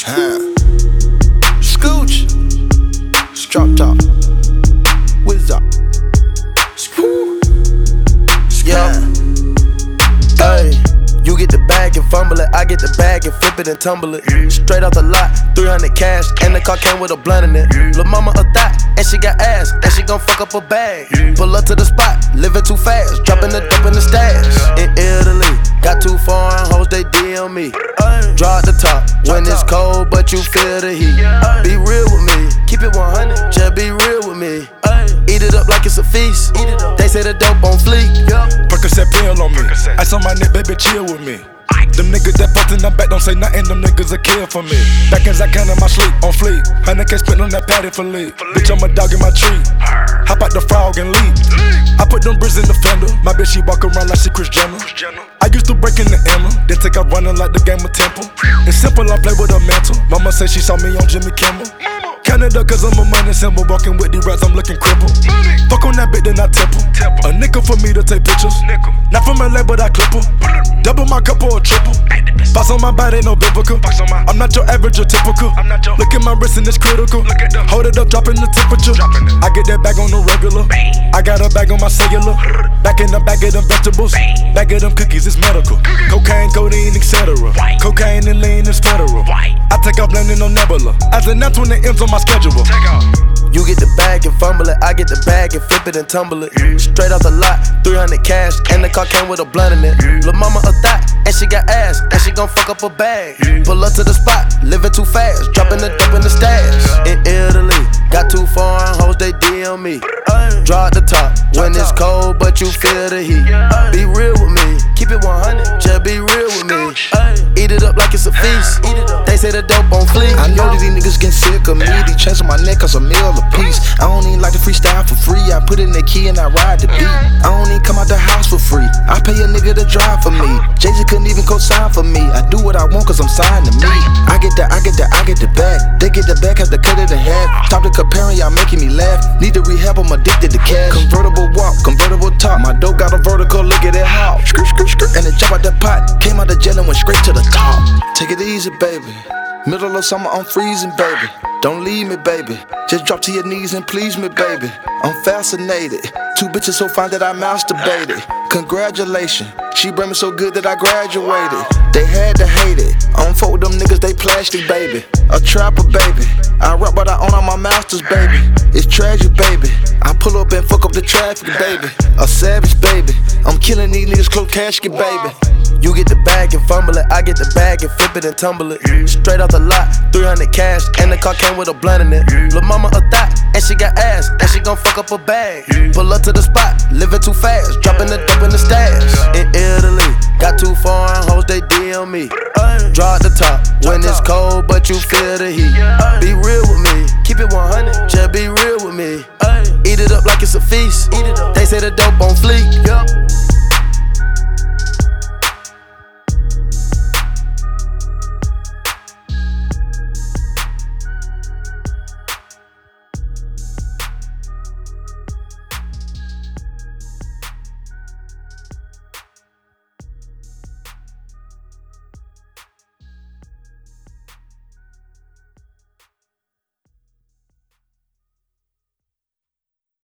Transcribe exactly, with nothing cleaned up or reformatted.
Huh. Scooch. Drop top. Whiz up. Yeah. Hey. You get the bag and fumble it, I get the bag and flip it and tumble it. Straight off the lot, three hundred cash, and the car came with a blunt in it. Lil' mama a thot, and she got ass, and she gon' fuck up a bag. Pull up to the spot, living too fast, dropping the dope in the stash. In Italy, got two foreign hoes, they D M me. Draw at the top, when it's cold, but you feel the heat. Be real with me, keep it one hundred, just be real with me. Eat it up like it's a feast, they say the dope on fleek. Percocet pill on me, ice on my neck, baby, chill with me. Them niggas that post in the back don't say nothing, them niggas a kill for me. Back as I can in my sleep, on fleek. Hundred K spent on that patty for lead. Bitch, I'm a dog in my tree. Hop out the frog and leap. I put them bricks in the fender. My bitch, she walk around like she Kris Jenner. I used to break in the Emma, then take out running like the game of Temple. It's simple, I play with a mantle. Mama say she saw me on Jimmy Kimmel. Canada, cause I'm a money symbol. Walking with the rats, I'm looking crippled. Fuck on that bitch, then I temple. A nickel for me to take pictures. Not from L A, but I clip her. Double my cup or a triple. Box on my body, no biblical. I'm not your average or typical. Look at my wrist and it's critical. Hold it up, dropping the temperature. I get that bag on the regular. I got a bag on my cellular. Back in the bag of them vegetables. Bag of them cookies, it's medical. Cocaine, codeine, et cetera. Cocaine and lean is federal. I take off landing on Nebula. As an F when the M's on my schedule. You get the bag and fumble it, I get the bag and flip it and tumble it. Straight off the lot, three hundred cash, and the car came with a blunt in it. Lil' mama a thot, and she got ass, and she gon' fuck up a bag. Pull up to the spot, living too fast, dropping the dope in the stash. In Italy, got two foreign hoes, they D M me. Draw at the top, when it's cold, but you feel the heat. Be real with me, keep it one hundred, just be real with me. Eat it up like it's a feast, they say the dope on fleek. I know that these niggas getting sick of me. These chains on my neck cause a meal a piece. I don't even like to freestyle for free. I put in the key and I ride the beat. I don't even come out the house for free. I pay a nigga to drive for me. Jay-Z couldn't even co-sign for me. I do what I want cause I'm signed to me. I get the, I get the, I get the bag. They get the bag, have to cut it in half. Stop the comparing, y'all making me laugh. Need to rehab, I'm addicted to cash. Convertible walk, convertible top. My dope got a vertical, look at it how. Skirt, skirt, skirt. And it jump out the pot. Came out the jail and went straight to the top. Take it easy, baby. Middle of summer, I'm freezing, baby. Don't leave me, baby. Just drop to your knees and please me, baby. I'm fascinated. Two bitches so fine that I masturbated. Congratulations. She bring me so good that I graduated. They had to hate it. I don't fuck with them niggas, they plastic, baby. A trapper, baby. I rap, but I own all my masters, baby. It's tragic, baby. I pull up and fuck up the traffic, baby. A savage, baby. I'm killing these niggas, close casket, baby. You get the bag and fumble it, I get the bag and flip it and tumble it. Straight off the lot, three hundred cash, and the car came with a blunt in it. Lil' mama a thot, and she got ass, and she gon' fuck up a bag. Pull up to the spot, living too fast, dropping the dope in the stash. In Italy, got two foreign hoes, they D M me. Draw at the top, when it's cold, but you feel the heat. Be real with me, keep it one hundred, just be real with me. Eat it up like it's a feast, they say the dope on fleek.